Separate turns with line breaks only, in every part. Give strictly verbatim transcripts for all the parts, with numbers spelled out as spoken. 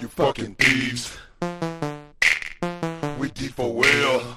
You fucking thieves. We deep for well.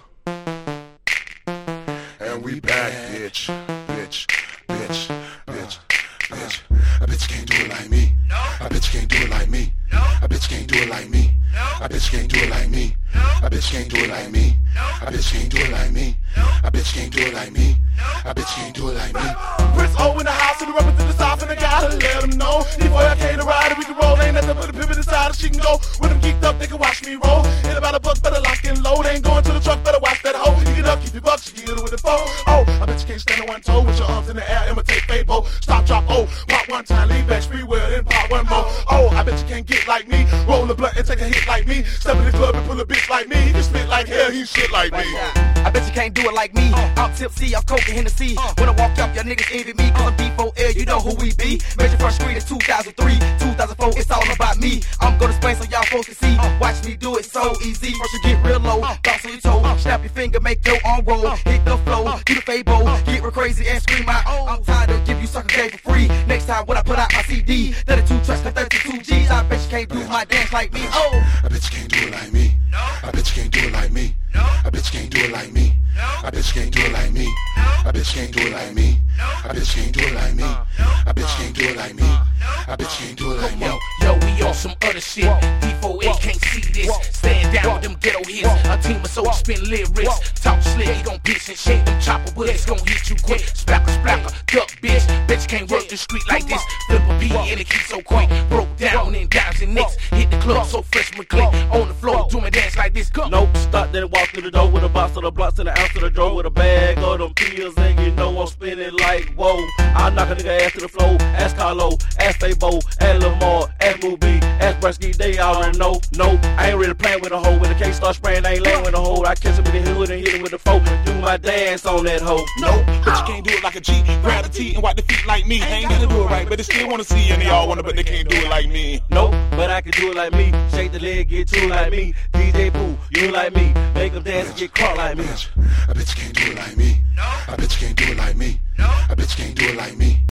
And we back, bitch. Bitch, bitch, bitch, bitch. A bitch can't do it like me. A bitch can't do it like me. A bitch can't do it like me. A bitch can't do it like me. A bitch can't do it like me. A bitch can't do it like me. A bitch can't do it like me. A bitch can't do it like me.
Prince O in the house and the rubber to the south and I gotta let them know. Before I came to ride and we can roll, ain't nothing but a pivot inside and she can go. When them geeked up, they can watch me roll. Hit about a buck, better lock and load. Ain't going to the truck, better watch that hoe. You get up, keep your bucks, you get it with the phone. Oh, I bet you can't stand on one toe with your arms in the air, imitate Fabo. Stop, drop, oh, pop one time, lean back, free will, then pop one more. Oh, I bet you can't get like me. Roll the blunt and take a hit like me. Step in the club and pull a bitch like me. He can spit like hell, he shit like me.
I bet you can't do it like me. I'm tipsy, I'm coke and Hennessy. When I walk up, y'all niggas envy me. Cause I'm D four L, you know who we be. Major first screen is two thousand three, two thousand four, it's all about me. I'm gonna explain so y'all folks can see. Watch me do it so easy. First you get real low, bounce on your toe. Snap your finger, make your arm roll. Hit the flow, do the Fabo. Get real crazy and scream out. I'm tired of give you sucker game for free. Next time when I put out my C D, thirty-two tracks for thirty-two G's. I bet you can't do my dance like me. Oh,
I bet you can't do it like me. I bet you can't do it like me. I bet you can't do it like me. I bet you can't do it like me. I bet you can't do it like me. I bet you can't do it like me. I bet you can't do it like me. I bet you can't do it like me.
Yo, yo, we on some other shit. D four L can't see this. Stand down with them ghetto hits. A team of soldiers spin lyrics. Talk slick, he gon' bitch and shit. Them chopper bullets gon' hit you quick. Splacker, splacker, duck, bitch. Bet you can't work the street like this. Flip a P and it keep so quick. Broke down in dimes and nicks. Hit the club so fresh, my click. On the floor, do my dance like this.
Nope, stop, then walk through the door with a box of the blocks and an ounce of the drawer with a bag of them pills, and you know I'm spinning like whoa. I knock a nigga ass to the floor, ask Carlo, ask Fabo, ask Lamar, ask Movie, ask Bresky, they already know. No, I ain't really playing with a hoe. When the case start spraying, I ain't laying with a hoe. I catch him in the hood and hit him with the foe. Do my dance on that hoe.
no, but you can't do it like a G. Grab the T and wipe the feet like me. Ain't gotta do it right, but they still wanna see, and they all wanna, but they can't do it like me.
Nope, but I can do it like me. Shake the leg, get to it like me. D J Pooh, you like me. Make them dance and get crunk like me.
I bet you can't do it like me. I bet you can't do it like me. I bet you can't do it like me.